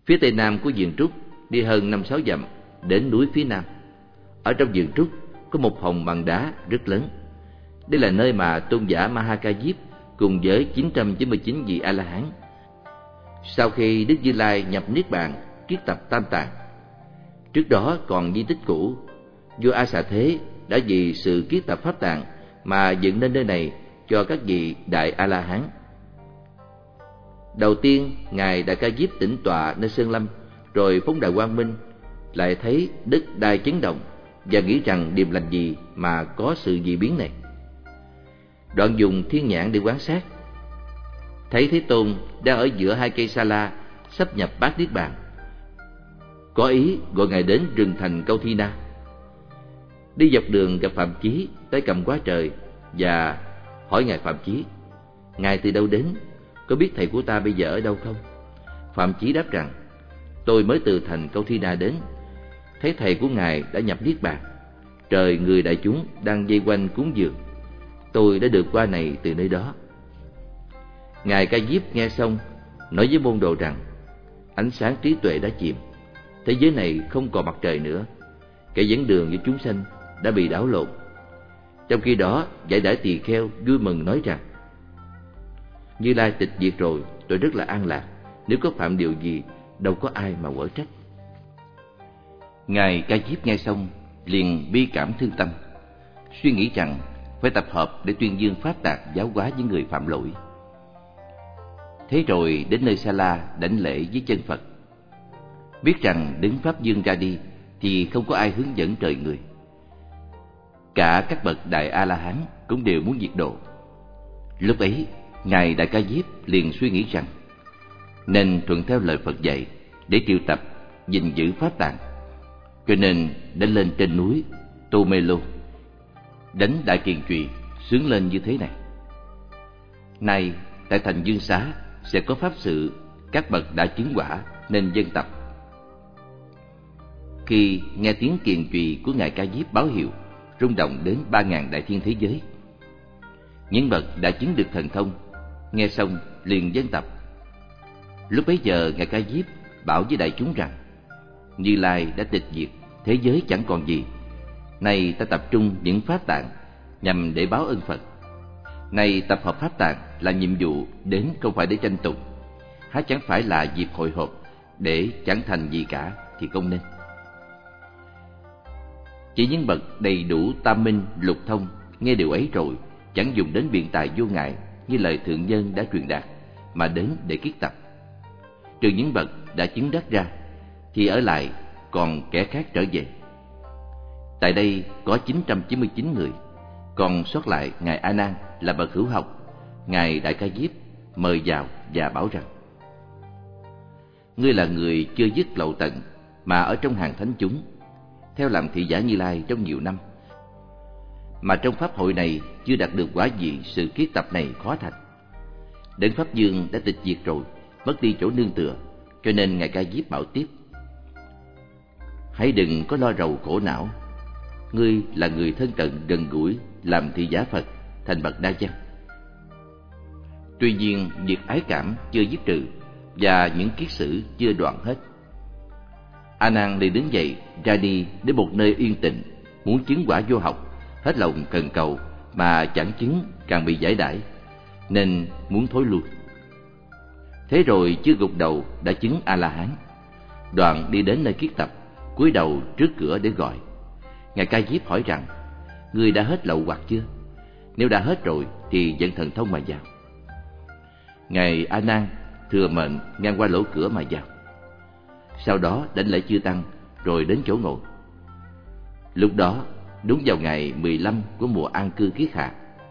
Phía tây nam của vườn trúc đi hơn 5-6 dặm đến núi phía nam. Ở trong vườn trúc có một hòn bằng đá rất lớn. Đây là nơi mà tôn giả Ma Ha Diếp cùng với 999 vị A-la-hán sau khi Đức Như Lai nhập niết bàn kiết tập Tam Tạng. Trước đó còn di tích cũ, vua A Xà Thế đã vì sự kiết tập Pháp Tạng mà dựng nên nơi này cho các vị đại A-la-hán. Đầu tiên, ngài Đại Ca Diếp tĩnh tọa nơi Sơn Lâm, rồi phóng đại quang minh, lại thấy đất đai chấn động và nghĩ rằng điềm lành gì mà có sự dị biến này. Đoạn dùng thiên nhãn để quan sát, thấy Thế Tôn đang ở giữa hai cây sa la sắp nhập bát niết bàn, có ý gọi ngài đến rừng thành Câu Thi Na. Đi dọc đường gặp Phạm Chí, tay cầm quá trời và hỏi ngài Phạm Chí: ngài từ đâu đến, có biết thầy của ta bây giờ ở đâu không? Phạm Chí đáp rằng: tôi mới từ thành Câu Thi Na đến, thấy thầy của ngài đã nhập niết bàn, trời người đại chúng đang vây quanh cúng dường, tôi đã được qua này từ nơi đó. Ngài Ca Diếp nghe xong nói với môn đồ rằng: ánh sáng trí tuệ đã chìm, thế giới này không còn mặt trời nữa, kẻ dẫn đường với chúng sanh đã bị đảo lộn. Trong khi đó, Giải Đãi Tỳ Kheo vui mừng nói rằng: Như Lai tịch diệt rồi, tôi rất là an lạc, nếu có phạm điều gì đâu có ai mà quở trách. Ngài Ca Diếp nghe xong liền bi cảm thương tâm, suy nghĩ rằng phải tập hợp để tuyên dương pháp tạng giáo hóa những người phạm lỗi. Thế rồi đến nơi Sa La đảnh lễ với chân Phật, biết rằng đứng pháp dương ra đi thì không có ai hướng dẫn trời người. Cả các bậc đại A-la-hán cũng đều muốn diệt độ. Lúc ấy, ngài Đại Ca Diếp liền suy nghĩ rằng nên thuận theo lời Phật dạy để triệu tập gìn giữ pháp tạng, cho nên đã lên trên núi Tô Mê Lô đánh đại kiền trùy sướng lên như thế này: nay tại thành Dương Xá sẽ có pháp sự các bậc đã chứng quả nên dân tập. Khi nghe tiếng kiền trùy của ngài Ca Diếp báo hiệu, rung động đến 3.000 đại thiên thế giới. Những bậc đã chứng được thần thông nghe xong liền dân tập. Lúc bấy giờ ngài Ca Diếp bảo với đại chúng rằng: Như Lai đã tịch diệt, thế giới chẳng còn gì. Nay ta tập trung những pháp tạng nhằm để báo ơn Phật. Nay tập hợp pháp tạng là nhiệm vụ đến không phải để tranh tụng, há chẳng phải là dịp hội họp để chẳng thành gì cả thì không nên. Chỉ những bậc đầy đủ tam minh lục thông nghe điều ấy rồi chẳng dùng đến biện tài vô ngại như lời thượng nhân đã truyền đạt mà đến để kiết tập. Trừ những bậc đã chứng đắc ra thì ở lại còn kẻ khác trở về. Tại đây có 999 người, còn sót lại ngài A Nan là bậc hữu học. Ngài Đại Ca Diếp mời vào và bảo rằng: ngươi là người chưa dứt lậu tận mà ở trong hàng thánh chúng, theo làm thị giả Như Lai trong nhiều năm, mà trong pháp hội này chưa đạt được quả vị sự kiết tập này khó thành. Đến pháp dương đã tịch diệt rồi, mất đi chỗ nương tựa, cho nên ngài Ca Diếp bảo tiếp: hãy đừng có lo rầu khổ não, ngươi là người thân cận gần gũi làm thị giả Phật, thành bậc đa văn. Tuy nhiên việc ái cảm chưa dứt trừ và những kiết sử chưa đoạn hết. A Nan liền đứng dậy ra đi đến một nơi yên tĩnh, muốn chứng quả vô học, hết lòng cần cầu mà chẳng chứng càng bị giải đãi, nên muốn thối lui. Thế rồi chưa gục đầu đã chứng A La Hán. Đoạn đi đến nơi kiết tập, cúi đầu trước cửa để gọi. Ngài Ca Diếp hỏi rằng: ngươi đã hết lậu hoặc chưa? Nếu đã hết rồi thì dẫn thần thông mà vào. Ngài A Nan thừa mệnh ngang qua lỗ cửa mà vào. Sau đó đảnh lễ chư tăng rồi đến chỗ ngồi. Lúc đó đúng vào ngày 15 của mùa an cư kiết hạ.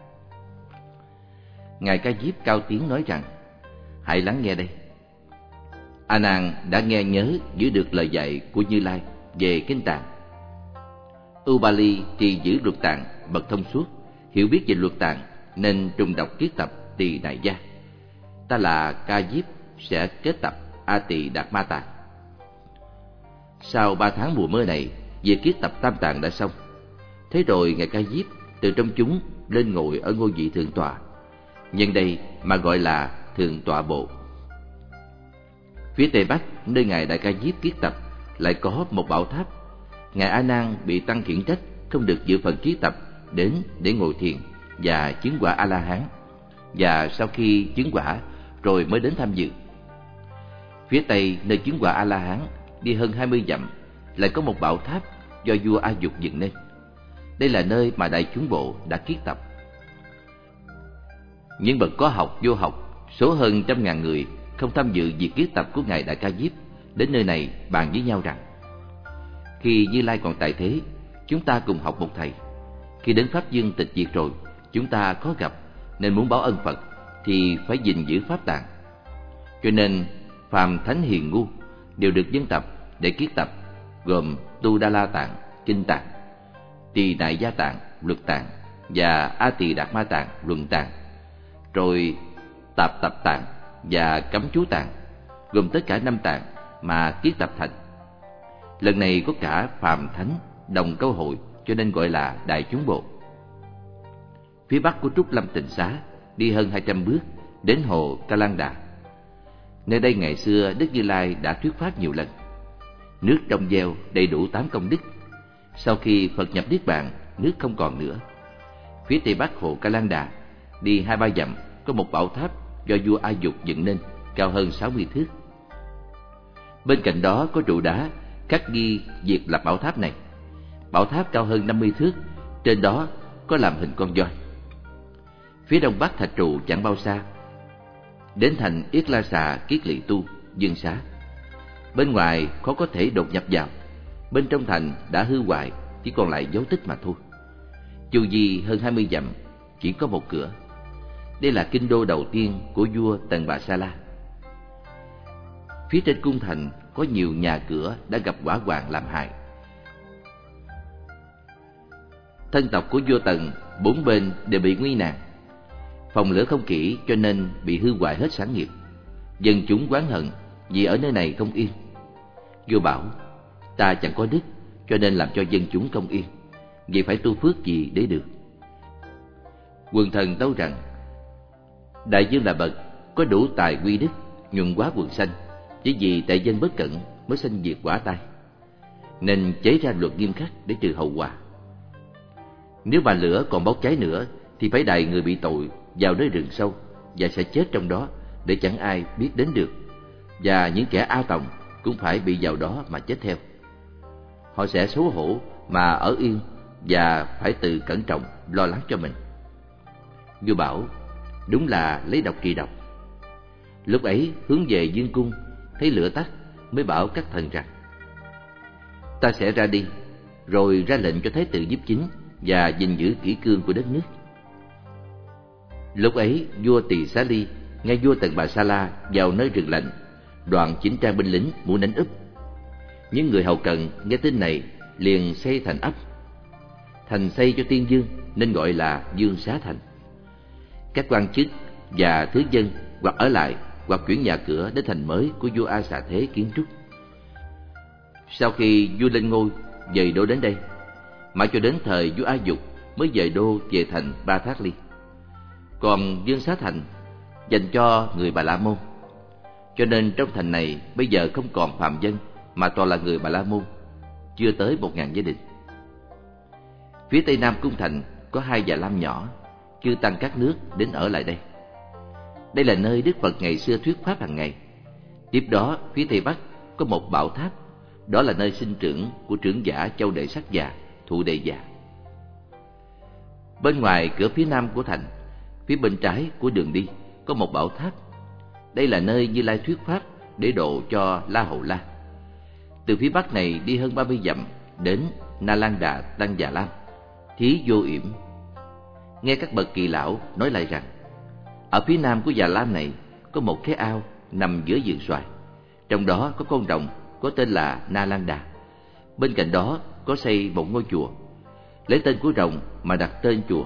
Ngài Ca Diếp cao tiếng nói rằng: hãy lắng nghe đây. A Nan đã nghe nhớ giữ được lời dạy của Như Lai về kinh tạng. Ubali trì giữ luật tạng, bậc thông suốt, hiểu biết về luật tạng nên trùng đọc kiết tập Tỳ Nại Gia. Ta là Ca Diếp sẽ kết tập A Tỳ Đạt Ma Tạng. Sau 3 tháng mùa mưa này, việc kiết tập Tam Tạng đã xong. Thế rồi ngài Ca Diếp từ trong chúng lên ngồi ở ngôi vị thượng tọa, nhân đây mà gọi là thượng tọa bộ. Phía tây bắc, nơi Ngài Đại Ca Diếp kiết tập, lại có một bảo tháp. Ngài A Nan bị tăng khiển trách không được dự phần kiết tập đến để ngồi thiền và chứng quả A La Hán, và sau khi chứng quả rồi mới đến tham dự. Phía tây, nơi chứng quả A La Hán, đi hơn 20 dặm, lại có một bảo tháp do vua A Dục dựng nên. Đây là nơi mà đại chúng bộ đã kiết tập. Những bậc có học vô học, số hơn 100.000 người không tham dự việc kiết tập của Ngài Đại Ca Diếp, đến nơi này bàn với nhau rằng: khi Như Lai còn tại thế, chúng ta cùng học một thầy. Khi đến Pháp Dương tịch diệt rồi, chúng ta khó gặp, nên muốn báo ân Phật thì phải gìn giữ Pháp tạng. Cho nên phàm thánh hiền ngu đều được dân tập để kiết tập, gồm Tu Đa La Tạng, Kinh Tạng, Tỳ Đại Gia Tạng, Luật Tạng và A Tỳ Đạt Ma Tạng, Luận Tạng, rồi Tạp Tập Tạng và Cấm Chú Tạng, gồm tất cả 5 tạng mà kiết tập thành. Lần này có cả phàm thánh đồng câu hội, cho nên gọi là đại chúng bộ. Phía bắc của Trúc Lâm Tịnh Xá, đi hơn 200 bước đến hồ Ca Lan Đà. Nơi đây ngày xưa Đức Như Lai đã thuyết pháp nhiều lần. Nước trong veo đầy đủ 8 công đức. Sau khi Phật nhập Niết Bàn, nước không còn nữa. Phía tây bắc hồ Ca Lan Đà, đi 2-3 dặm, có một bảo tháp do vua A Dục dựng nên, cao hơn 60 thước. Bên cạnh đó có trụ đá khắc ghi việc lập bảo tháp này. Bảo tháp cao hơn 50 thước, trên đó có làm hình con voi. Phía đông bắc thạch trụ chẳng bao xa, đến thành Yết La Xà Kiết Lỵ Tu, Dương Xá. Bên ngoài khó có thể đột nhập vào, bên trong thành đã hư hoại, chỉ còn lại dấu tích mà thôi. Chu vi hơn 20 dặm, chỉ có một cửa. Đây là kinh đô đầu tiên của vua Tần Bà Sa La. Phía trên cung thành có nhiều nhà cửa đã gặp hỏa hoạn làm hại. Thân tộc của vua Tần 4 bên đều bị nguy nạn. Phòng lửa không kỹ cho nên bị hư hoại hết sản nghiệp. Dân chúng oán hận vì ở nơi này không yên. Vua bảo: ta chẳng có đức, cho nên làm cho dân chúng không yên, vì phải tu phước gì để được. Quần thần tâu rằng: đại vương là bậc có đủ tài quy đức, nhuận hóa quần sanh, chỉ vì tại dân bất cẩn mới sanh diệt quả tai, nên chế ra luật nghiêm khắc để trừ hậu quả. Nếu mà lửa còn bốc cháy nữa thì phải đày người bị tội vào nơi rừng sâu và sẽ chết trong đó, để chẳng ai biết đến được, và những kẻ a tòng cũng phải bị vào đó mà chết theo. Họ sẽ xấu hổ mà ở yên và phải tự cẩn trọng lo lắng cho mình. Vua bảo: đúng là lấy độc trị độc. Lúc ấy hướng về dương cung, thấy lửa tắt, mới bảo các thần rằng: ta sẽ ra đi, rồi ra lệnh cho Thái tử Nhiếp Chính và gìn giữ kỷ cương của đất nước. Lúc ấy vua Tỳ Xá Ly nghe vua Tần Bà Sa La vào nơi rừng lạnh, đoàn chỉnh trang binh lính muốn đánh úp. Những người hậu cận nghe tin này liền xây thành ấp. Thành xây cho tiên dương nên gọi là Dương Xá Thành. Các quan chức và thứ dân hoặc ở lại hoặc chuyển nhà cửa đến thành mới của vua A Xà Thế kiến trúc. Sau khi vua lên ngôi dời đô đến đây, mãi cho đến thời vua A Dục mới dời đô về thành Ba Thát Ly. Còn Dương Xá Thành dành cho người Bà La Môn, cho nên trong thành này bây giờ không còn phàm dân mà toàn là người Bà La Môn, chưa tới 1.000 gia đình. Phía tây nam cung thành có 2 già lam nhỏ, chư tăng các nước đến ở lại đây. Đây là nơi Đức Phật ngày xưa thuyết pháp hàng ngày. Tiếp đó phía tây bắc có một bảo tháp, đó là nơi sinh trưởng của trưởng giả Châu Đệ Sắc Già, Thụ Đệ Già. Bên ngoài cửa phía nam của thành, phía bên trái của đường đi có một bảo tháp. Đây là nơi Như Lai thuyết pháp để độ cho La Hầu La. Từ phía bắc này đi hơn 30 dặm đến Na Lan Đà Tăng Già Lam, Thí Vô Yểm. Nghe các bậc kỳ lão nói lại rằng, ở phía nam của Già Lam này có một cái ao nằm giữa vườn xoài, trong đó có con rồng có tên là Na Lan Đà. Bên cạnh đó có xây một ngôi chùa, lấy tên của rồng mà đặt tên chùa.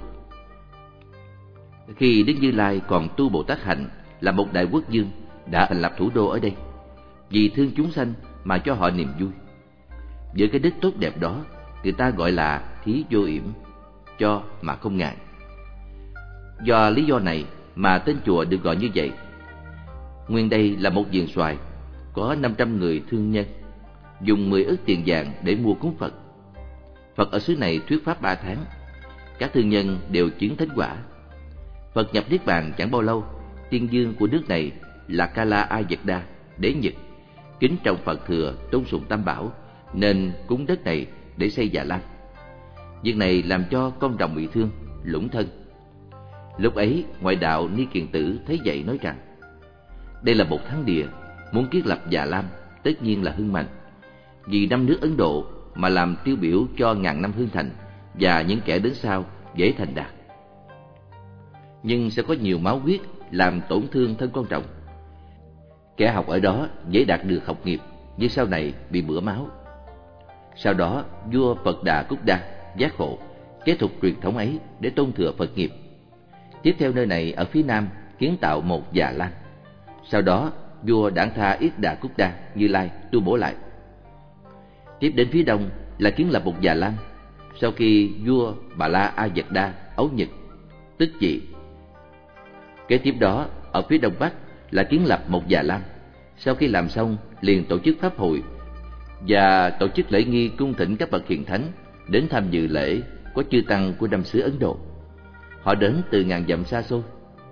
Khi Đức Như Lai còn tu Bồ Tát Hạnh là một đại quốc vương, đã thành lập thủ đô ở đây, vì thương chúng sanh mà cho họ niềm vui. Với cái đức tốt đẹp đó, người ta gọi là Thí Vô Yểm, cho mà không ngại. Do lý do này mà tên chùa được gọi như vậy. Nguyên đây là một vườn xoài, có 500 người thương nhân, dùng 10 ức tiền vàng để mua cúng Phật. Phật ở xứ này thuyết pháp 3 tháng, các thương nhân đều chứng thánh quả. Phật nhập niết bàn chẳng bao lâu, tiên dương của nước này là Kala Ayatda, đế Nhật, kính trọng Phật thừa, tôn sùng Tam Bảo, nên cúng đất này để xây Già Lam. Việc này làm cho con rồng bị thương, lũng thân. Lúc ấy, ngoại đạo Ni Kiền Tử thấy vậy nói rằng: đây là một thắng địa, muốn kiến lập Già Lam tất nhiên là hưng mạnh. Vì 5 nước Ấn Độ mà làm tiêu biểu cho ngàn năm hưng thành, và những kẻ đến sau dễ thành đạt. Nhưng sẽ có nhiều máu huyết làm tổn thương thân con rồng. Kẻ học ở đó dễ đạt được học nghiệp, nhưng sau này bị bữa máu. Sau đó vua Phật Đà Cúc Đa giác ngộ, kế tục truyền thống ấy để tôn thừa Phật nghiệp. Tiếp theo nơi này ở phía nam kiến tạo một Già Lam. Sau đó vua Đản Tha Yết Đà Cúc Đa Như Lai tu bổ lại. Tiếp đến phía đông là kiến lập một Già Lam. Sau khi vua Bà La A Dật Đa Ấu Nhật tức vị. Kế tiếp đó ở phía đông bắc là kiến lập một Già Lam. Sau khi làm xong liền tổ chức pháp hội và tổ chức lễ nghi cung thỉnh các bậc hiền thánh đến tham dự lễ của chư tăng của 5 xứ Ấn Độ. Họ đến từ ngàn dặm xa xôi.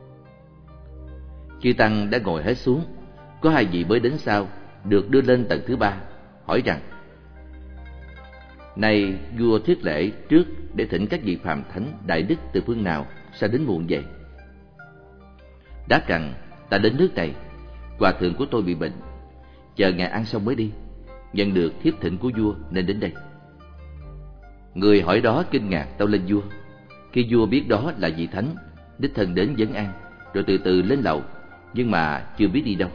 Chư tăng đã ngồi hết xuống, có 2 vị mới đến sau được đưa lên tầng thứ 3, hỏi rằng: này vua thuyết lễ trước để thỉnh các vị phàm thánh đại đức từ phương nào sao đến muộn vậy? Đáp rằng: ta đến nước này, hòa thượng của tôi bị bệnh, chờ ngài ăn xong mới đi, nhận được thiếp thỉnh của vua nên đến đây. Người hỏi đó kinh ngạc tâu lên vua. Khi vua biết đó là vị thánh, đích thân đến vấn an, rồi từ từ lên lầu, nhưng mà chưa biết đi đâu.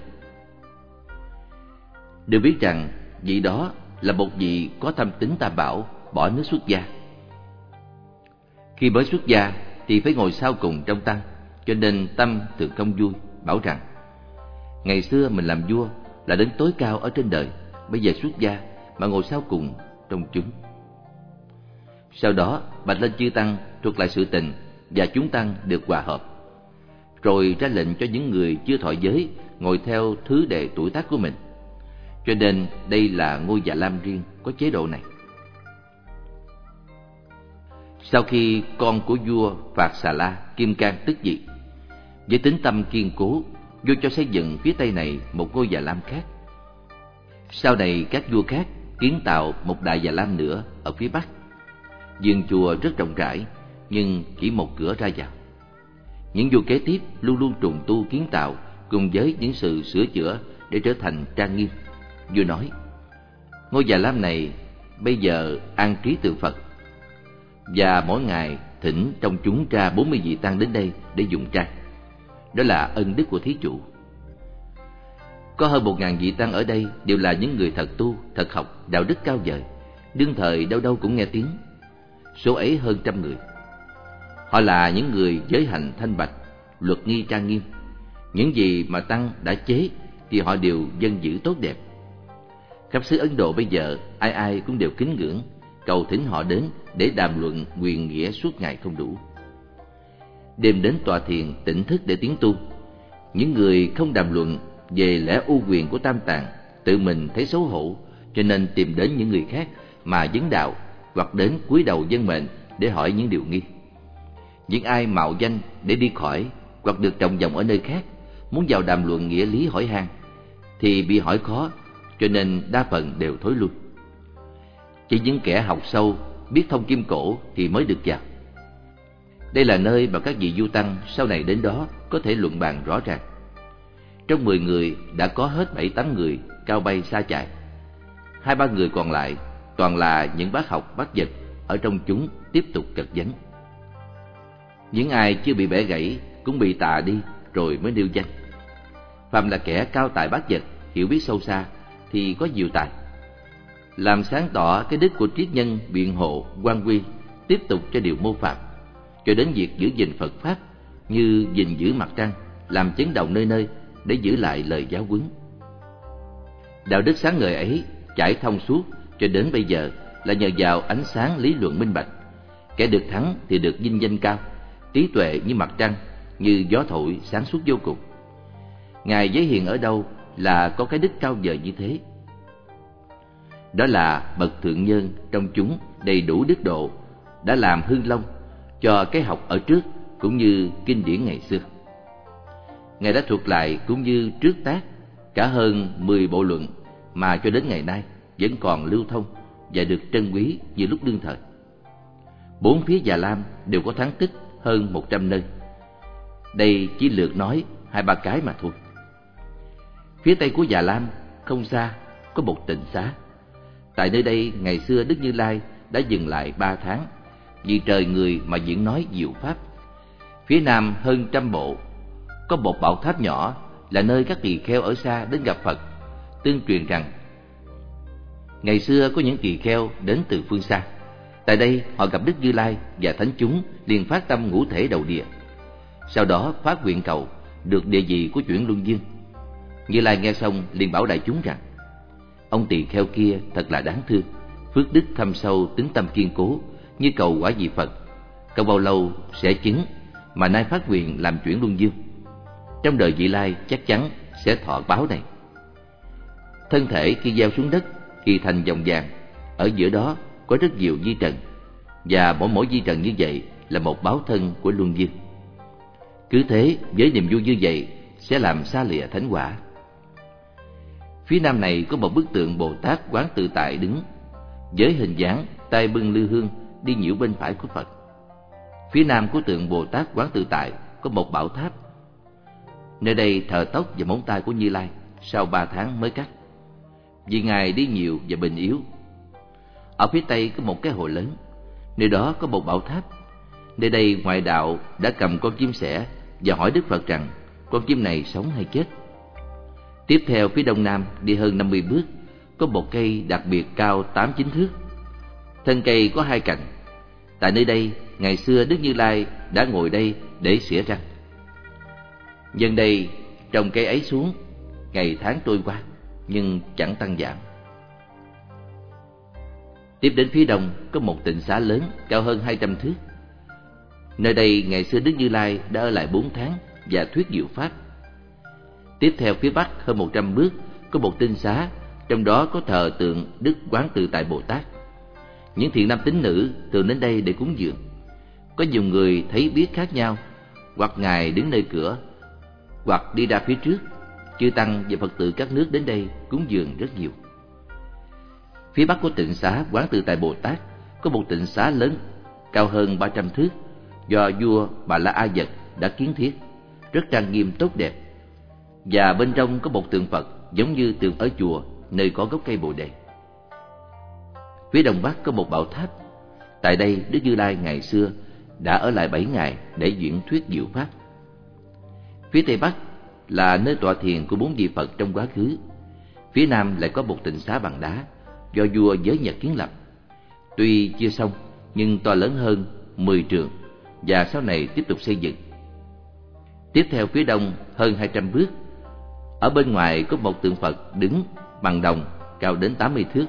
Được biết rằng vị đó là một vị có thâm tín Tam Bảo, bỏ nước xuất gia. Khi mới xuất gia thì phải ngồi sau cùng trong tăng, cho nên tâm thường không vui, bảo rằng: ngày xưa mình làm vua là đến tối cao ở trên đời, bây giờ xuất gia mà ngồi sau cùng trong chúng. Sau đó bạch lên chư tăng thuật lại sự tình, và chúng tăng được hòa hợp, rồi ra lệnh cho những người chưa thọ giới ngồi theo thứ đệ tuổi tác của mình. Cho nên đây là ngôi Già Lam riêng có chế độ này. Sau khi con của vua Phạt Xà La Kim Cang tức vị, với tính tâm kiên cố, vua cho xây dựng phía tây này một ngôi Già Lam khác. Sau này các vua khác kiến tạo một đại Già Lam nữa ở phía bắc. Vườn chùa rất rộng rãi, nhưng chỉ một cửa ra vào. Những vua kế tiếp luôn luôn trùng tu kiến tạo cùng với những sự sửa chữa để trở thành trang nghiêm. Vua nói: ngôi Già Lam này bây giờ an trí tượng Phật, và mỗi ngày thỉnh trong chúng ra 40 vị tăng đến đây để dùng trang. Đó là ân đức của thí chủ. Có hơn 1000 vị tăng ở đây đều là những người thật tu, thật học, đạo đức cao vời, đương thời đâu đâu cũng nghe tiếng. Số ấy hơn 100 người. Họ là những người giới hạnh thanh bạch, luật nghi trang nghiêm. Những gì mà tăng đã chế thì họ đều dân giữ tốt đẹp. Khắp xứ Ấn Độ bây giờ ai ai cũng đều kính ngưỡng, cầu thỉnh họ đến để đàm luận quyền nghĩa suốt ngày không đủ. Đêm đến tọa thiền tỉnh thức để tiến tu. Những người không đàm luận về lẽ ưu quyền của Tam Tạng tự mình thấy xấu hổ, cho nên tìm đến những người khác mà vấn đạo, hoặc đến cúi đầu vâng mệnh để hỏi những điều nghi. Những ai mạo danh để đi khỏi hoặc được trọng vọng ở nơi khác, muốn vào đàm luận nghĩa lý hỏi han thì bị hỏi khó, cho nên đa phần đều thối lui. Chỉ những kẻ học sâu, biết thông kim cổ thì mới được vào. Đây là nơi mà các vị du tăng sau này đến đó có thể luận bàn rõ ràng. Trong 10 người đã có hết 7-8 người cao bay xa chạy. 2-3 người còn lại toàn là những bác học bác vật ở trong chúng tiếp tục cật vấn. Những ai chưa bị bẻ gãy cũng bị tà đi rồi mới nêu danh. Phàm là kẻ cao tài bác vật, hiểu biết sâu xa thì có nhiều tài, làm sáng tỏ cái đức của triết nhân biện hộ quan quy, tiếp tục cho điều mô phạm, cho đến việc giữ gìn Phật pháp như gìn giữ mặt trăng, làm chấn động nơi nơi để giữ lại lời giáo huấn. Đạo đức sáng ngời ấy chảy thông suốt cho đến bây giờ là nhờ vào ánh sáng lý luận minh bạch. Kẻ được thắng thì được vinh danh cao, trí tuệ như mặt trăng, như gió thổi sáng suốt vô cùng. Ngài giới hiền ở đâu là có cái đức cao vời như thế. Đó là bậc thượng nhân trong chúng đầy đủ đức độ, đã làm hưng long cho cái học ở trước cũng như kinh điển ngày xưa. Ngài đã thuật lại cũng như trước tác cả hơn 10 bộ luận mà cho đến ngày nay vẫn còn lưu thông và được trân quý như lúc đương thời. 4 phía Già Lam đều có thắng tích hơn 100 nơi. Đây chỉ lược nói 2-3 cái mà thôi. Phía tây của Già Lam không xa có một tịnh xá. Tại nơi đây ngày xưa Đức Như Lai đã dừng lại 3 tháng vì trời người mà diễn nói diệu pháp. Phía nam hơn 100 bộ có một bảo tháp nhỏ là nơi các tỳ kheo ở xa đến gặp Phật, tương truyền rằng ngày xưa có những tỳ kheo đến từ phương xa. Tại đây họ gặp Đức Như Lai và thánh chúng liền phát tâm ngũ thể đầu địa. Sau đó phát nguyện cầu được địa vị của chuyển luân dương. Như Lai nghe xong liền bảo đại chúng rằng: ông tỳ kheo kia thật là đáng thương, phước đức thâm sâu, tính tâm kiên cố, như cầu quả vị Phật, cầu bao lâu sẽ chứng, mà nay phát nguyện làm chuyển luân dương. Trong đời vị lai chắc chắn sẽ thọ báo này. Thân thể khi gieo xuống đất thì thành vòng vàng, ở giữa đó có rất nhiều vi trần, và mỗi vi trần như vậy là một báo thân của luân dương. Cứ thế với niềm vui như vậy sẽ làm xa lìa thánh quả. Phía nam này có một bức tượng Bồ Tát Quán Tự Tại đứng, với hình dáng tay bưng lư hương đi nhiễu bên phải của Phật. Phía nam của tượng Bồ Tát Quán Tự Tại có một bảo tháp. Nơi đây thờ tóc và móng tay của Như Lai sau 3 tháng mới cắt, vì Ngài đi nhiều và bệnh yếu. Ở phía tây có một cái hồ lớn, nơi đó có một bảo tháp. Nơi đây ngoại đạo đã cầm con chim sẻ và hỏi Đức Phật rằng con chim này sống hay chết. Tiếp theo phía đông nam đi hơn 50 bước có một cây đặc biệt cao 8-9 thước. Thân cây có 2 cành. Tại nơi đây ngày xưa Đức Như Lai đã ngồi đây để xỉa răng. Nhân đây trồng cây ấy xuống, ngày tháng trôi qua nhưng chẳng tăng giảm. Tiếp đến phía đông có một tịnh xá lớn cao hơn 200 thước. Nơi đây ngày xưa Đức Như Lai đã ở lại 4 tháng và thuyết diệu pháp. Tiếp theo phía bắc hơn 100 bước có một tinh xá, trong đó có thờ tượng Đức Quán Tự Tại Bồ Tát. Những thiện nam tín nữ thường đến đây để cúng dường. Có nhiều người thấy biết khác nhau, hoặc Ngài đứng nơi cửa, hoặc đi ra phía trước. Chư tăng và Phật tử các nước đến đây cúng dường rất nhiều. Phía bắc của tịnh xá Quán Tự Tại Bồ Tát có một tịnh xá lớn cao hơn 300 thước do vua Bà La A Dật đã kiến thiết, rất trang nghiêm tốt đẹp. Và bên trong có một tượng Phật giống như tượng ở chùa nơi có gốc cây Bồ Đề. Phía đông bắc có một bảo tháp. Tại đây Đức Như Lai ngày xưa đã ở lại 7 ngày để diễn thuyết diệu pháp. Phía tây bắc là nơi tọa thiền của 4 vị Phật trong quá khứ. Phía nam lại có một tịnh xá bằng đá do vua Giới Nhật kiến lập. Tuy chưa xong nhưng to lớn hơn 10 trượng và sau này tiếp tục xây dựng. Tiếp theo phía đông hơn 200 bước, ở bên ngoài có một tượng Phật đứng bằng đồng cao đến 80 thước.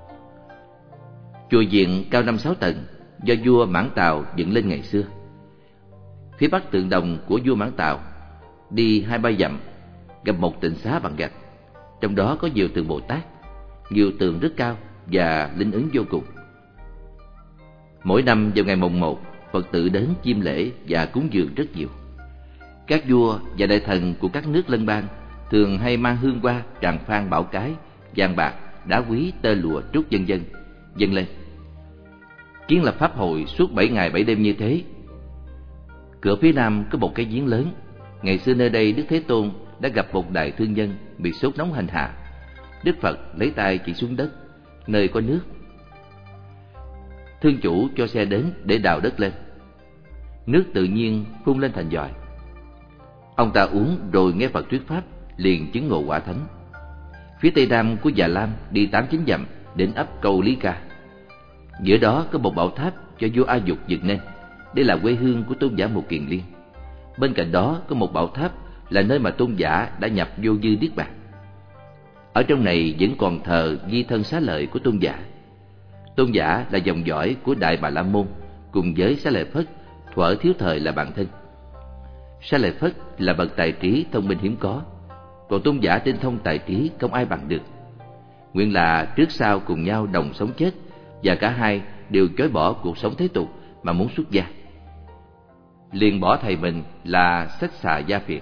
Chùa viện cao 5-6 tầng do vua Mãn Tào dựng lên ngày xưa. Phía bắc tượng đồng của vua Mãn Tào đi 2-3 dặm gặp một tịnh xá bằng gạch, trong đó có nhiều tượng Bồ Tát, nhiều tượng rất cao và linh ứng vô cùng. Mỗi năm vào ngày mùng 1, Phật tử đến chiêm lễ và cúng dường rất nhiều. Các vua và đại thần của các nước lân bang thường hay mang hương hoa, tràng phan, bảo cái, vàng bạc, đá quý, tơ lụa, trúc vân vân dâng lên. Kiến lập pháp hội suốt 7 ngày 7 đêm như thế. Cửa phía nam có một cái giếng lớn. Ngày xưa nơi đây Đức Thế Tôn đã gặp một đại thương nhân bị sốt nóng hành hạ. Đức Phật lấy tay chỉ xuống đất nơi có nước. Thương chủ cho xe đến để đào đất lên. Nước tự nhiên phun lên thành giòi. Ông ta uống rồi nghe Phật thuyết pháp, liền chứng ngộ quả thánh. Phía tây nam của Già Lam đi 8-9 dặm đến ấp Câu Lý Ca. Giữa đó có một bảo tháp cho vua A Dục dựng nên. Đây là quê hương của tôn giả Một Kiền Liên. Bên cạnh đó có một bảo tháp là nơi mà tôn giả đã nhập vô dư niết bàn. Ở trong này vẫn còn thờ di thân xá lợi của tôn giả. Tôn giả là dòng dõi của Đại Bà La Môn cùng với Xá Lợi Phất thuở thiếu thời là bạn thân. Xá Lợi Phất là bậc tài trí thông minh hiếm có. còn tôn giả tinh thông tài trí không ai bằng được. Nguyện là trước sau cùng nhau đồng sống chết, và cả hai đều chối bỏ cuộc sống thế tục mà muốn xuất gia. Liền bỏ thầy mình là Xách Xà Gia Phiệt.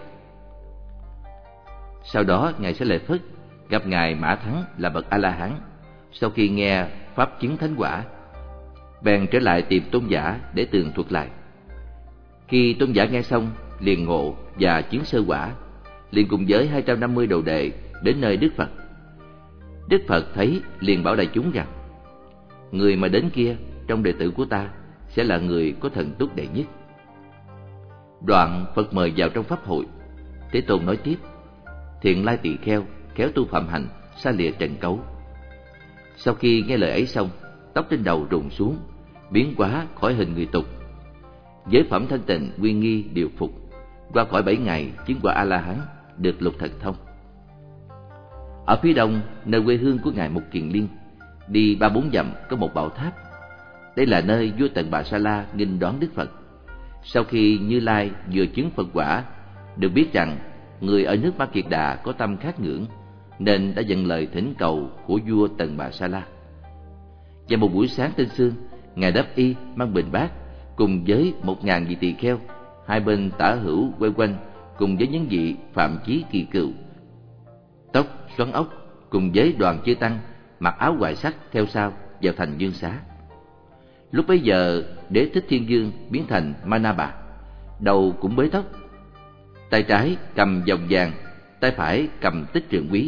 Sau đó ngài Xá Lợi Phất gặp ngài Mã Thắng là bậc A La Hán. Sau khi nghe pháp chứng thánh quả, bèn trở lại tìm tôn giả để tường thuật lại. Khi tôn giả nghe xong, liền ngộ và chứng sơ quả, liền cùng với 250 đồ đệ đến nơi Đức Phật. Đức Phật thấy liền bảo đại chúng rằng: người mà đến kia trong đệ tử của ta sẽ là người có thần túc đệ nhất. Đoạn Phật mời vào trong pháp hội. Thế Tôn nói tiếp: Thiện Lai Tỳ Kheo khéo tu phạm hành, xa lìa trần cấu. Sau khi nghe lời ấy xong, tóc trên đầu rụng xuống, biến hóa khỏi hình người tục. Giới phẩm thanh tịnh uy nghi điều phục, qua khỏi 7 ngày chứng quả A La Hán, được lục thần thông. Ở phía đông, nơi quê hương của ngài Mục Kiền Liên, đi 3-4 dặm có một bảo tháp. Đây là nơi vua Tần Bà Sa La nghinh đón Đức Phật. Sau khi Như Lai vừa chứng Phật quả, được biết rằng người ở nước Ma Kiệt Đà có tâm khát ngưỡng, nên đã dâng lời thỉnh cầu của vua Tần Bà Sa La. Và một buổi sáng tinh sương, ngài Đáp Y mang bình bát cùng với 1000 vị tỳ kheo, hai bên tả hữu quay quanh, cùng với những vị phạm chí kỳ cựu, tóc xoắn ốc, cùng với đoàn chư tăng mặc áo hoài sắc theo sau vào thành Dương Xá. Lúc bấy giờ, Đế Thích Thiên Vương biến thành Manaba, đầu cũng bới tóc, tay trái cầm vòng vàng, tay phải cầm tích trượng quý,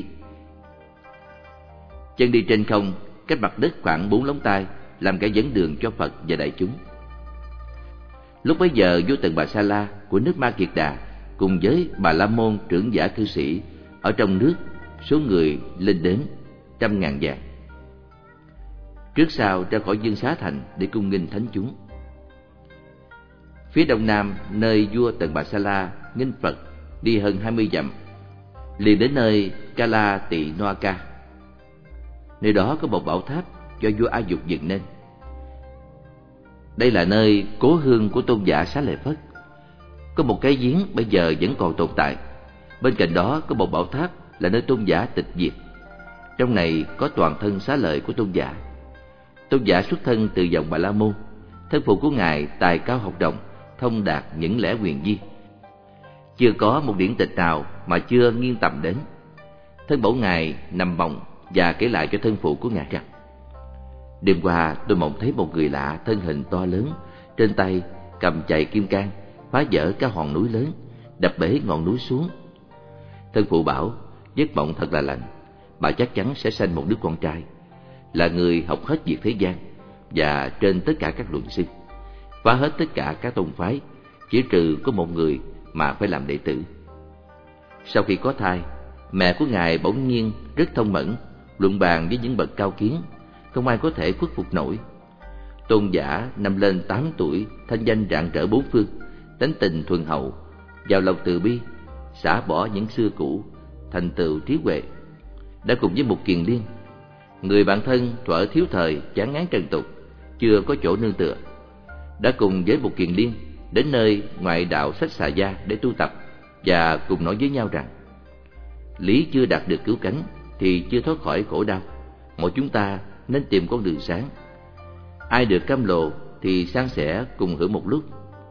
chân đi trên không, cách mặt đất khoảng 4 lóng tay, làm cả dẫn đường cho Phật và đại chúng. Lúc bấy giờ, vua Tần Bà Sa La của nước Ma Kiệt Đà cùng với Bà La Môn trưởng giả cư sĩ ở trong nước, số người lên đến 100.000 vạn. Trước sau ra khỏi Dương Xá thành để cung nghinh thánh chúng. Phía đông nam, nơi vua Tần Bà Sa La nghinh Phật đi hơn 20 dặm, liền đến nơi Kala Tị Noa Ca. Nơi đó có một bảo tháp do vua A Dục dựng nên. Đây là nơi cố hương của tôn giả Xá Lợi Phất. Có một cái giếng bây giờ vẫn còn tồn tại. Bên cạnh đó có một bảo tháp là nơi tôn giả tịch diệt. Trong này có toàn thân xá lợi của tôn giả. Tôn giả xuất thân từ dòng Bà La Môn. Thân phụ của ngài tài cao học rộng, thông đạt những lẽ huyền vi. Chưa có một điển tịch nào mà chưa nghiên tầm đến. Thân mẫu ngài nằm mộng và kể lại cho thân phụ của ngài rằng: đêm qua tôi mộng thấy một người lạ thân hình to lớn, trên tay cầm chày kim cang, phá vỡ cả hòn núi lớn, đập bể ngọn núi xuống. Thân phụ bảo giấc mộng thật là lành, bà chắc chắn sẽ sanh một đứa con trai, là người học hết việc thế gian và trên tất cả các luận sư, phá hết tất cả các tông phái, chỉ trừ có một người mà phải làm đệ tử. Sau khi có thai, mẹ của ngài bỗng nhiên rất thông mẫn, luận bàn với những bậc cao kiến, không ai có thể khuất phục nổi. Tôn giả năm lên 8 tuổi, thanh danh rạng rỡ bốn phương, tánh tình thuần hậu, giàu lòng từ bi, xả bỏ những xưa cũ, thành tựu trí huệ. Đã cùng với một Kiền Liên, người bạn thân thuở thiếu thời chán ngán trần tục, chưa có chỗ nương tựa, đã cùng với một Kiền Liên đến nơi ngoại đạo Xách Xà Gia để tu tập, và cùng nói với nhau rằng: lý chưa đạt được cứu cánh thì chưa thoát khỏi khổ đau, mỗi chúng ta nên tìm con đường sáng. Ai được cam lộ thì san sẻ cùng hưởng một lúc.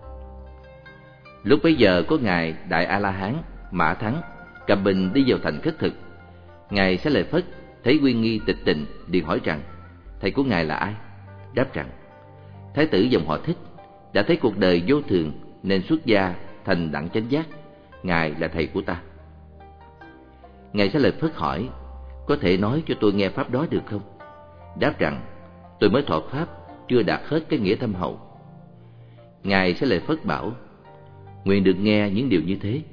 Lúc bấy giờ có ngài Đại A La Hán Mã Thắng cầm bình đi vào thành khất thực. Ngài Xá Lợi Phất thấy uy nghi tịch tịnh, liền hỏi rằng: thầy của ngài là ai? Đáp rằng: thái tử dòng họ Thích, đã thấy cuộc đời vô thường nên xuất gia thành đẳng chánh giác, ngài là thầy của ta. Ngài Xá Lợi Phất hỏi: có thể nói cho tôi nghe pháp đó được không? Đáp rằng: tôi mới thọ pháp, chưa đạt hết cái nghĩa thâm hậu. Ngài Xá Lợi Phất bảo: nguyện được nghe những điều như thế.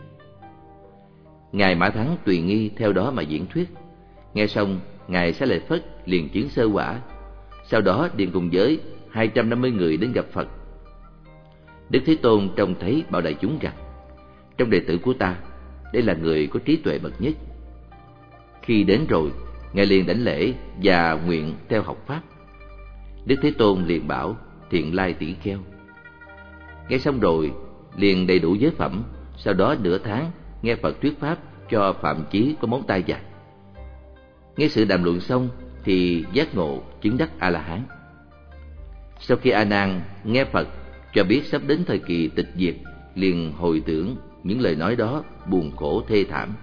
Ngài Mã Thắng tùy nghi theo đó mà diễn thuyết. Nghe xong, ngài Xá Lợi Phất liền chứng sơ quả. Sau đó liền cùng với 250 người đến gặp Phật. Đức Thế Tôn trông thấy bảo đại chúng rằng: trong đệ tử của ta, đây là người có trí tuệ bậc nhất. Khi đến rồi, ngài liền đảnh lễ và nguyện theo học pháp. Đức Thế Tôn liền bảo: Thiện Lai Tỷ Kheo. Nghe xong rồi, liền đầy đủ giới phẩm. Sau đó nửa tháng nghe Phật thuyết pháp cho Phạm Chí có móng tay dài. Nghe sự đàm luận xong thì giác ngộ chứng đắc A-la-hán. Sau khi A Nan nghe Phật cho biết sắp đến thời kỳ tịch diệt, liền hồi tưởng những lời nói đó buồn khổ thê thảm.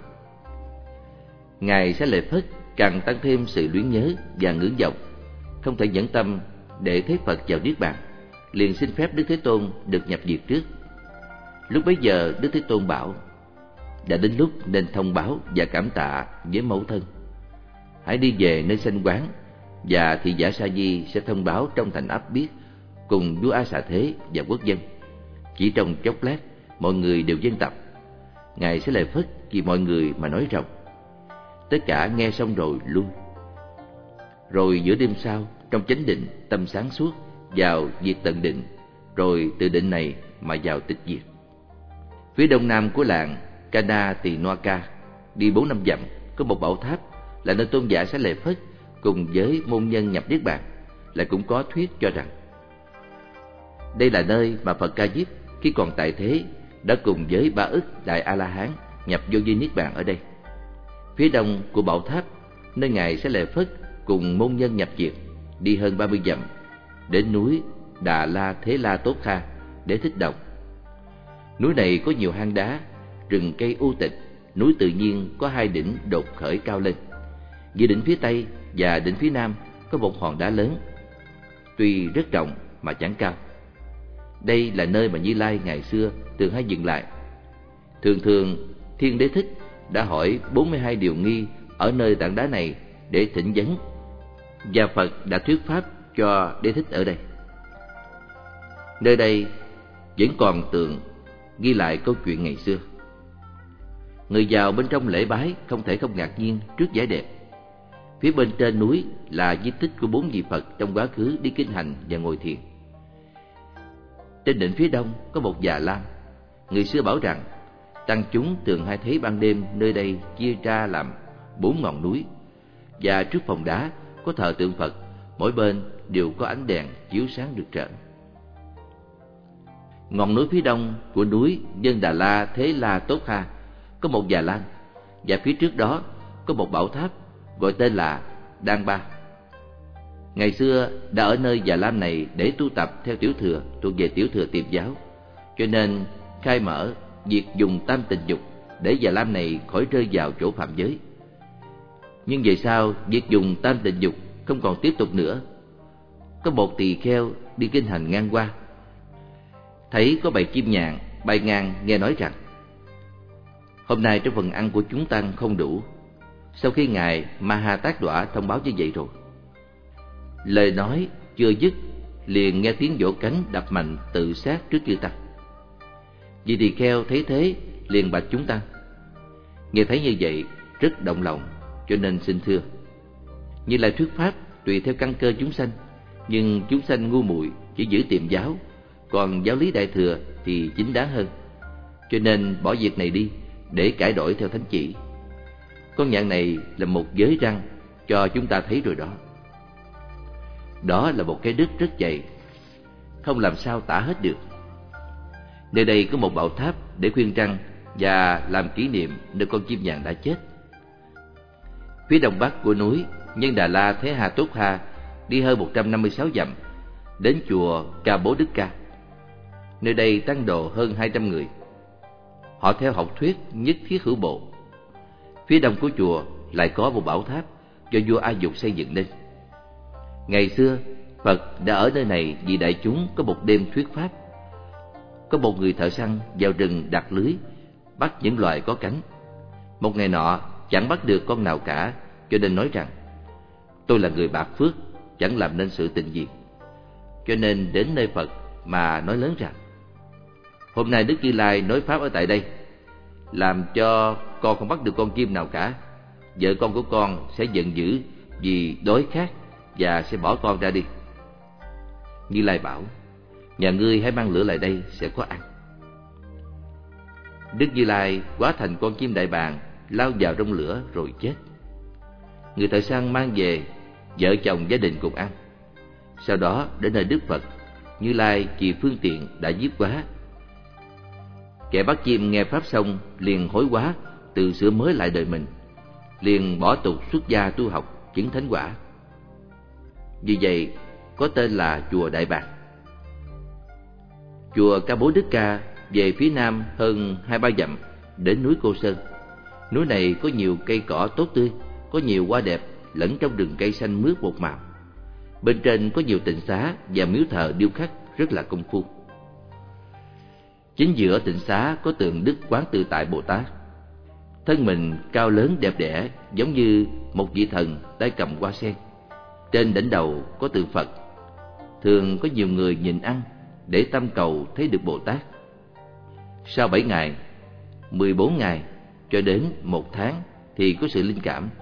Ngài Xá Lợi Phất càng tăng thêm sự luyến nhớ và ngưỡng vọng, không thể nhẫn tâm để thấy Phật vào niết bàn, liền xin phép Đức Thế Tôn được nhập diệt trước. Lúc bấy giờ Đức Thế Tôn bảo: đã đến lúc nên thông báo và cảm tạ với mẫu thân. Hãy đi về nơi sanh quán, và thị giả Sa Di sẽ thông báo trong thành ấp biết cùng vua A Xà Thế và quốc dân. Chỉ trong chốc lát, mọi người đều vâng tập. Ngài Xá Lợi Phất vì mọi người mà nói rộng. Tất cả nghe xong rồi lui. Rồi giữa đêm sau, trong chánh định tâm sáng suốt, vào diệt tận định, rồi từ định này mà vào tịch diệt. Phía đông nam của làng Cana Tỳ Noa Ca, đi 4-5 dặm, có một bảo tháp là nơi tôn giả Xá Lợi Phất cùng với môn nhân nhập niết bàn. Lại cũng có thuyết cho rằng đây là nơi mà Phật Ca Diếp khi còn tại thế đã cùng với 3 ức đại A-la-hán nhập vô vi niết bàn ở đây. Phía đông của bảo tháp, nơi ngài Xá Lợi Phất cùng môn nhân nhập diệt, đi hơn 30 dặm, đến núi Đà La Thế La Tốt Kha để thích đồng. Núi này có nhiều hang đá, rừng cây u tịch, núi tự nhiên có 2 đỉnh đột khởi cao lên. Giữa đỉnh phía tây và đỉnh phía nam có một hòn đá lớn, tuy rất rộng mà chẳng cao. Đây là nơi mà Như Lai ngày xưa thường hay dừng lại. Thường thường Thiên Đế Thích đã hỏi 42 điều nghi ở nơi tảng đá này để thỉnh vấn, và Phật đã thuyết pháp cho Đế Thích ở đây. Nơi đây vẫn còn tượng ghi lại câu chuyện ngày xưa. Người vào bên trong lễ bái không thể không ngạc nhiên trước vẻ đẹp. Phía bên trên núi là di tích của 4 vị Phật trong quá khứ đi kinh hành và ngồi thiền. Trên đỉnh phía đông có một già lam. Người xưa bảo rằng tăng chúng thường hay thấy ban đêm nơi đây chia ra làm 4 ngọn núi, và trước phòng đá có thờ tượng Phật, mỗi bên đều có ánh đèn chiếu sáng rực rỡ. Ngọn núi phía đông của núi Nhân Đà La Thế La Tốt Kha có một già lan, và phía trước đó có một bảo tháp gọi tên là Đan Ba. Ngày xưa đã ở nơi già lam này để tu tập theo tiểu thừa, thuộc về tiểu thừa tiệp giáo, cho nên khai mở việc dùng tam tình dục để già lam này khỏi rơi vào chỗ phạm giới. Nhưng về sau việc dùng tam tình dục không còn tiếp tục nữa. Có một tỳ kheo đi kinh hành ngang qua, thấy có bầy chim nhạn bay ngang, nghe nói rằng hôm nay trong phần ăn của chúng tăng không đủ. Sau khi ngài Maha Tát Đọa thông báo như vậy rồi, lời nói chưa dứt liền nghe tiếng vỗ cánh đập mạnh tự sát trước chư tăng. Vị tỳ kheo thấy thế liền bạch chúng tăng. Nghe thấy như vậy rất động lòng, cho nên xin thưa: Như Lai thuyết pháp tùy theo căn cơ chúng sanh, nhưng chúng sanh ngu muội chỉ giữ tiệm giáo, còn giáo lý đại thừa thì chính đáng hơn. Cho nên bỏ việc này đi để cải đổi theo thánh chỉ. Con nhạn này là một giới răng cho chúng ta thấy rồi đó. Đó là một cái đức rất dày, không làm sao tả hết được. Nơi đây có một bảo tháp để khuyên răng và làm kỷ niệm nơi con chim nhạn đã chết. Phía đông bắc của núi Nhân Đà La Thế Hà Tốt Kha đi hơn 156 dặm, đến chùa Ca Bố Đức Ca. Nơi đây tăng đồ hơn 200 người. Họ theo học thuyết nhất thiết hữu bộ. Phía đông của chùa lại có một bảo tháp do vua A Dục xây dựng nên. Ngày xưa Phật đã ở nơi này vì đại chúng có một đêm thuyết pháp. Có một người thợ săn vào rừng đặt lưới bắt những loài có cánh. Một ngày nọ chẳng bắt được con nào cả, cho nên nói rằng: tôi là người bạc phước, chẳng làm nên sự tình gì. Cho nên đến nơi Phật mà nói lớn rằng: hôm nay Đức Như Lai nói pháp ở tại đây, làm cho con không bắt được con chim nào cả. Vợ con của con sẽ giận dữ vì đói khát và sẽ bỏ con ra đi. Như Lai bảo: nhà ngươi hãy mang lửa lại đây, sẽ có ăn. Đức Như Lai hóa thành con chim đại bàng, lao vào trong lửa rồi chết. Người thợ săn mang về, vợ chồng gia đình cùng ăn. Sau đó đến nơi Đức Phật, Như Lai vì phương tiện đã giết quá. Kẻ bắt chim nghe pháp xong liền hối quá, tự sửa mới lại đời mình, liền bỏ tục xuất gia tu học chứng thánh quả. Vì vậy có tên là chùa Đại Bàng. Chùa Ca Bối Đức Ca về phía nam hơn 2-3 dặm đến núi Cô Sơn. Núi này có nhiều cây cỏ tốt tươi, có nhiều hoa đẹp lẫn trong rừng cây xanh mướt một màu. Bên trên có nhiều tịnh xá và miếu thờ điêu khắc rất là công phu. Chính giữa tịnh xá có tượng Đức Quán Tự Tại Bồ Tát. Thân mình cao lớn đẹp đẽ, giống như một vị thần tay cầm hoa sen. Trên đỉnh đầu có tượng Phật. Thường có nhiều người nhìn ăn để tâm cầu thấy được Bồ Tát. Sau 7 ngày, 14 ngày cho đến 1 tháng thì có sự linh cảm.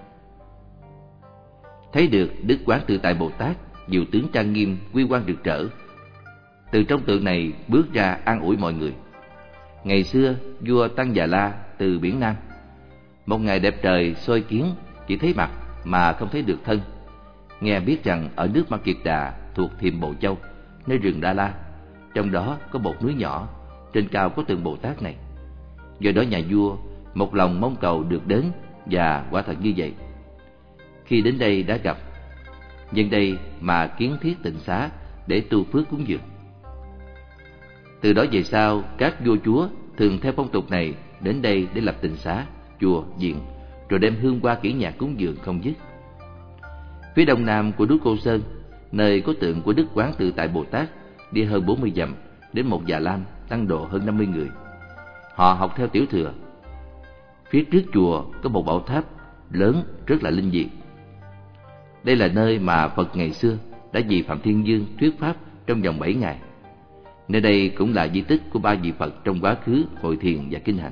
Thấy được Đức Quán Tự Tại Bồ Tát nhiều tướng trang nghiêm, quy quan rực rỡ. Từ trong tượng này bước ra an ủi mọi người. Ngày xưa vua Tăng Già La từ biển Nam, một ngày đẹp trời soi kiến, chỉ thấy mặt mà không thấy được thân. Nghe biết rằng ở nước Ma Kiệt Đà thuộc Thiềm Bộ Châu, nơi rừng Đa La, trong đó có một núi nhỏ, trên cao có tượng Bồ Tát này. Do đó nhà vua một lòng mong cầu được đến, và quả thật như vậy. Khi đến đây đã gặp, nhân đây mà kiến thiết tịnh xá để tu phước cúng dường. Từ đó về sau, các vua chúa thường theo phong tục này đến đây để lập tịnh xá, chùa, viện, rồi đem hương hoa kỹ nhạc cúng dường không dứt. Phía đông nam của núi Cô Sơn, nơi có tượng của Đức Quán Tự Tại Bồ Tát, đi hơn 40 dặm đến một Già Lam tăng độ hơn 50 người. Họ học theo Tiểu Thừa. Phía trước chùa có một bảo tháp lớn rất là linh diệu. Đây là nơi mà Phật ngày xưa đã vì Phạm Thiên Dương thuyết pháp trong vòng 7 ngày. Nơi đây cũng là di tích của 3 vị Phật trong quá khứ hội thiền và kinh hành.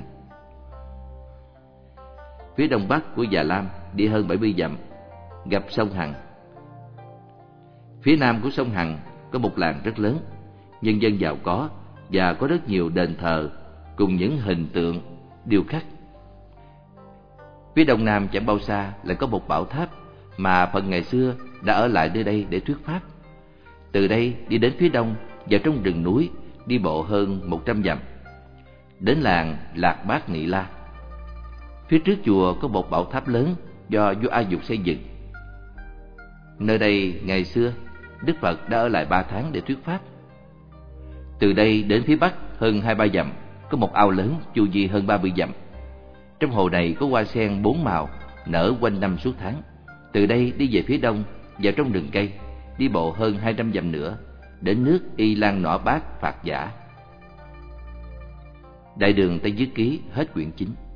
Phía đông bắc của Già Lam đi hơn 70 dặm, gặp sông Hằng. Phía nam của sông Hằng có một làng rất lớn, nhân dân giàu có và có rất nhiều đền thờ cùng những hình tượng điêu khắc. Phía đông nam chẳng bao xa lại có một bảo tháp mà Phật ngày xưa đã ở lại nơi đây để thuyết pháp. Từ đây đi đến phía đông, vào trong rừng núi, đi bộ hơn 100 dặm, đến làng Lạc Bát Nghị La. Phía trước chùa có một bảo tháp lớn do vua A Dục xây dựng. Nơi đây ngày xưa Đức Phật đã ở lại 3 tháng để thuyết pháp. Từ đây đến phía bắc hơn 2-3 dặm có một ao lớn chu vi hơn 30 dặm. Trong hồ này có hoa sen 4 màu nở quanh năm suốt tháng. Từ đây đi về phía đông, vào trong rừng cây, đi bộ hơn 200 dặm nữa, đến nước Y Lan Nỏ Bát Phạt Giả. Đại đường Tây Nhất Ký hết quyển 9.